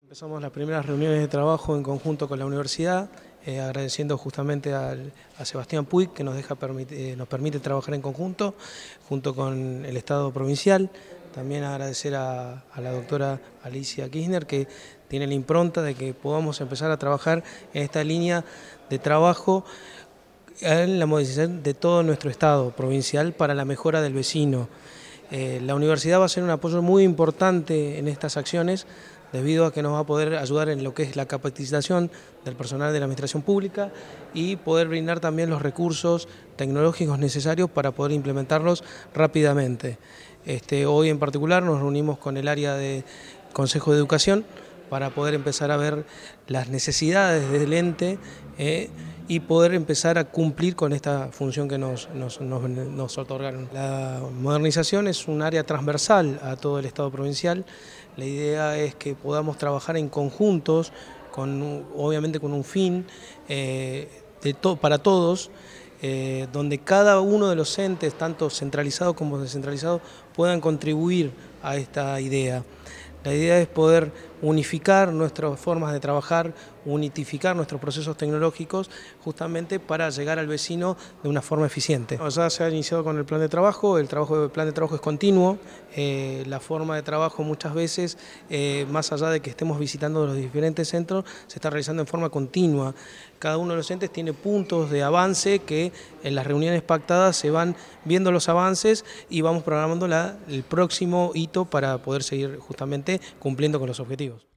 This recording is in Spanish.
Empezamos las primeras reuniones de trabajo en conjunto con la universidad, agradeciendo justamente a Sebastián Puig que nos permite trabajar en conjunto, junto con el Estado provincial. También agradecer a la doctora Alicia Kirchner, que tiene la impronta de que podamos empezar a trabajar en esta línea de trabajo en la modernización de todo nuestro Estado provincial para la mejora del vecino. La universidad va a ser un apoyo muy importante en estas acciones, debido a que nos va a poder ayudar en lo que es la capacitación del personal de la administración pública y poder brindar también los recursos tecnológicos necesarios para poder implementarlos rápidamente. Hoy en particular nos reunimos con el área de Consejo de Educación para poder empezar a ver las necesidades del ente y poder empezar a cumplir con esta función que nos otorgaron. La modernización es un área transversal a todo el Estado provincial. La idea es que podamos trabajar en conjuntos, obviamente con un fin para todos, donde cada uno de los entes, tanto centralizados como descentralizados, puedan contribuir a esta idea. La idea es poder unificar nuestras formas de trabajar, unificar nuestros procesos tecnológicos, justamente para llegar al vecino de una forma eficiente. Ya se ha iniciado con el plan de trabajo, el plan de trabajo es continuo, la forma de trabajo muchas veces, más allá de que estemos visitando los diferentes centros, se está realizando en forma continua. Cada uno de los entes tiene puntos de avance que en las reuniones pactadas se van viendo los avances y vamos programando el próximo hito para poder seguir justamente cumpliendo con los objetivos.